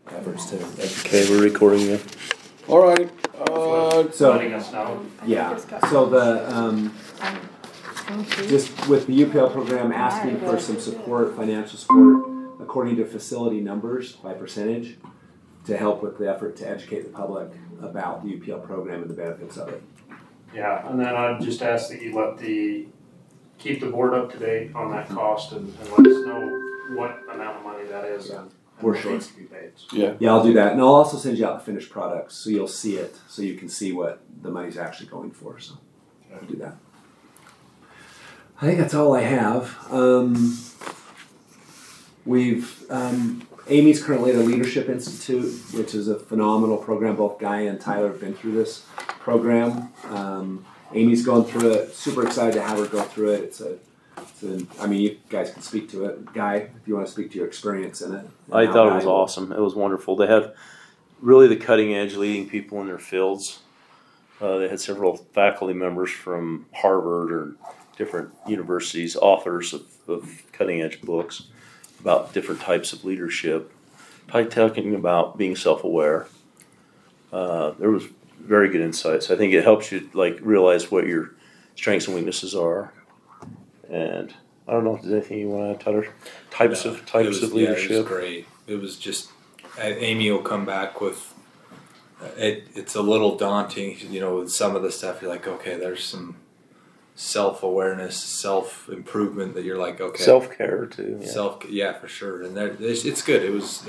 efforts to educate. Okay, we're recording you. All right. So Letting us know. yeah, so the just with the UPL program asking for some support, financial support, according to facility numbers by percentage, to help with the effort to educate the public about the UPL program and the benefits of it. Yeah, and then I'd just ask that you keep the board up to date on that cost and let us know what amount of money that is. Yeah. And For what sure. needs to be paid. So. Yeah, I'll do that, and I'll also send you out the finished products so you'll see it, so you can see what the money's actually going for. So I'll do that. I think that's all I have. Amy's currently at the Leadership Institute, which is a phenomenal program. Both Guy and Tyler have been through this program. Amy's going through it. Super excited to have her go through it. You guys can speak to it. Guy, if you want to speak to your experience in it. I thought it was awesome. It was wonderful. They have really the cutting edge leading people in their fields. They had several faculty members from Harvard or different universities, authors of cutting edge books about different types of leadership, talking about being self-aware. There was very good insights. I think it helps you realize what your strengths and weaknesses are. And I don't know if there's anything you want to add, Tyler. Types of leadership. Yeah, it was great. It was just Amy will come back with it's a little daunting, with some of the stuff. You're like, okay, there's some self-awareness, self-improvement that you're like, okay, self-care too. Yeah. For sure. And it's good.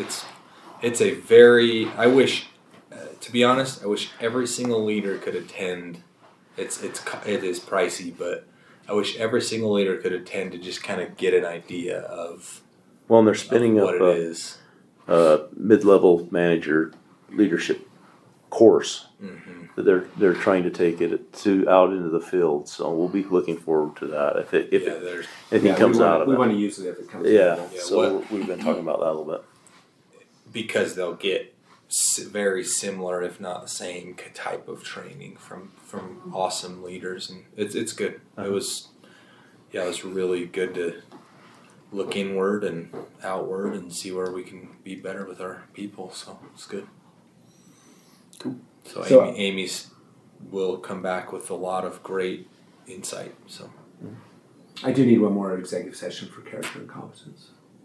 It's a very. I wish, to be honest, I wish every single leader could attend. It is pricey, but I wish every single leader could attend to just kind of get an idea of. Well, and they're spinning up what it is. A mid-level manager leadership course that they're trying to take it out into the field. So we'll be looking forward to that if it comes out of it. We want to use it if it comes out of it. So we've been talking about that a little bit. Because they'll get very similar, if not the same, type of training from awesome leaders, and it's good. It was really good to look inward and outward and see where we can be better with our people. So it's good. Cool. So Amy's will come back with a lot of great insight. So I do need one more executive session for character and competence.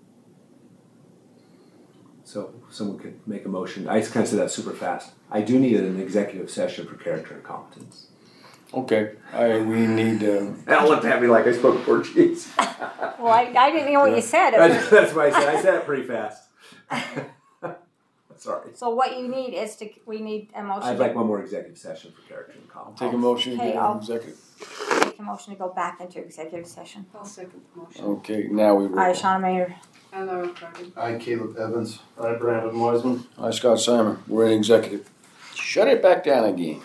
So someone could make a motion. I just kind of said that super fast. I do need an executive session for character and competence. Okay. We need. Al looked at me like I spoke Portuguese. Well, I didn't hear what you said. That's what I said. I said it pretty fast. Sorry. So what you need is we need a motion. I'd like one more executive session for character and competence. Take a motion to Okay, get I'll- an executive. Make a motion to go back into executive session. I'll second the motion. Okay, now we roll. Aye, Shauna Mayer. I Laura Carter. I, Caleb Evans. Hi, Brandon Wiseman. Hi, Scott Simon. We're in executive. Shut it back down again.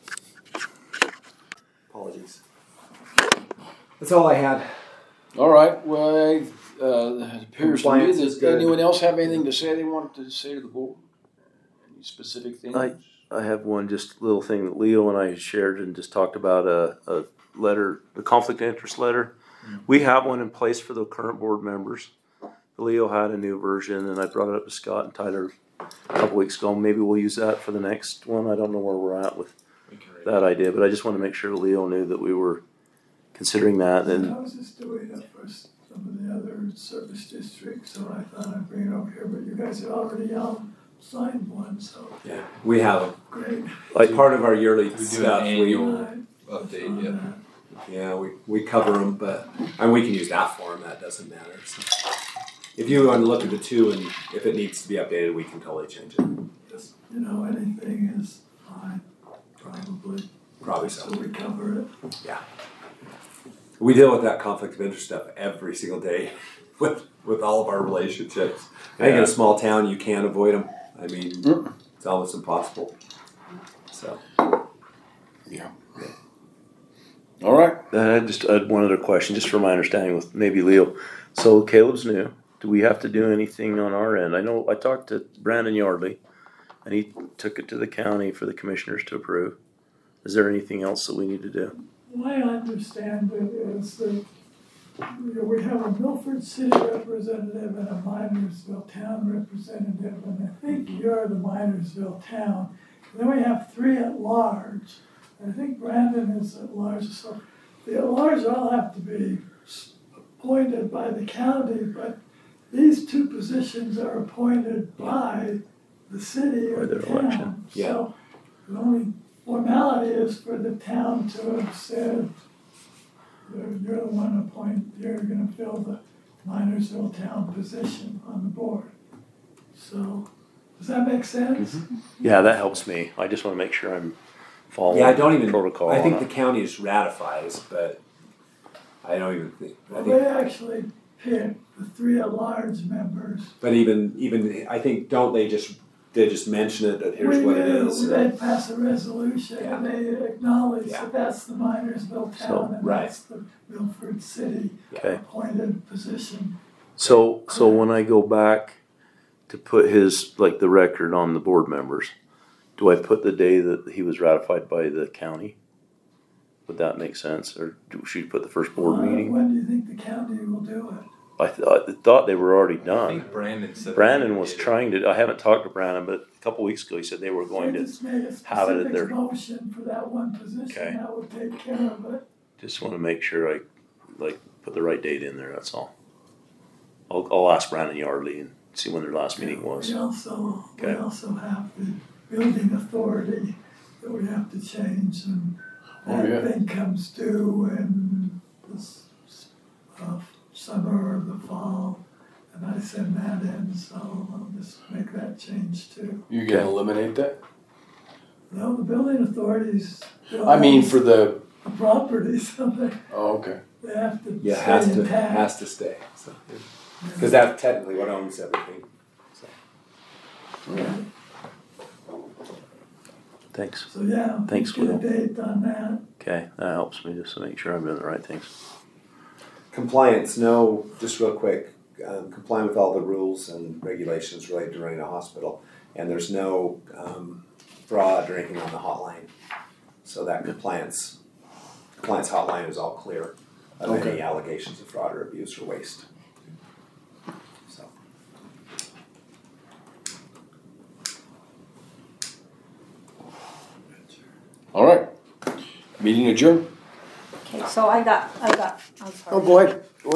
Apologies. That's all I had. All right. Well, it appears to me Compliance is that good. anyone else have anything to say they wanted to say to the board? Any specific things? I have one just little thing that Leo and I shared and just talked about a letter, the conflict of interest letter. We have one in place for the current board members. Leo had a new version, and I brought it up to Scott and Tyler a couple weeks ago. Maybe we'll use that for the next one. I don't know where we're at with that idea, but I just want to make sure Leo knew that we were considering that. And I was just doing it for some of the other service districts, so I thought I'd bring it over here, but you guys had already signed one, so. Yeah, we have Great. it's part of our yearly do stuff. an annual update. We cover them, and we can use that for them. That doesn't matter. So. If you want to look at the two, and if it needs to be updated, we can totally change it. Just, anything is fine, probably so. we cover it. Yeah. We deal with that conflict of interest stuff every single day with all of our relationships. I think in a small town, you can't avoid them. I mean, it's almost impossible. So. Yeah. All right. I just had one other question, just for my understanding with maybe Leo. So Caleb's new. Do we have to do anything on our end? I know I talked to Brandon Yardley, and he took it to the county for the commissioners to approve. Is there anything else that we need to do? My understanding is that we have a Milford City representative and a Minersville Town representative, and I think you're the Minersville Town. And then we have 3 at large. I think Brandon is at large, so the at large all have to be appointed by the county, but these 2 positions are appointed by the city or By the their election. town. Yeah. So the only formality is for the town to have said, you're the one you're gonna fill the Minersville Town position on the board. So, does that make sense? Yeah, that helps me. I just want to make sure I'm following Yeah, I don't even, protocol. I think on the it. county just ratifies, but I don't even think, I Well, think, they actually pick the 3 at-large members. but even, I think, don't they just mention it, that here's what it is? They pass a resolution Yeah. and they acknowledge Yeah. that that's the Minersville Town and right. that's the Milford City Okay. appointed position. So when I go back to put his, like, the record on the board members, do I put the day that he was ratified by the county? Would that make sense? Or should you put the first board meeting? When do you think the county will do it? I thought they were already I done. think Brandon said Brandon they was did it. trying to, I haven't talked to Brandon, but a couple weeks ago he said they were going They to, just made a have it at specific their- motion for that one position, Okay. that would take care of it. just want to make sure I, like, put the right date in there, that's all. I'll ask Brandon Yardley and see when their last meeting was. We also Okay. have the building authority that we have to change, and Oh, yeah. that thing comes due in this summer or the fall, and I send that in, so I'll just make that change too. You gonna eliminate that? No, the building authorities. I mean, for the, the property, so oh, okay. they have to Yeah, stay intact. has to stay, so, because that's technically what owns everything, so. Thanks. So yeah, Thanks, get a Will. date on that. Okay, that helps me just to make sure I'm doing the right things. Compliance, no, just real quick, complying with all the rules and regulations related to running a hospital, and there's no fraud or anything on the hotline. So that compliance hotline is all clear of any Okay. allegations of fraud or abuse or waste. So, All right. Meeting adjourned. Okay, so I got, I'm sorry. Oh, go ahead.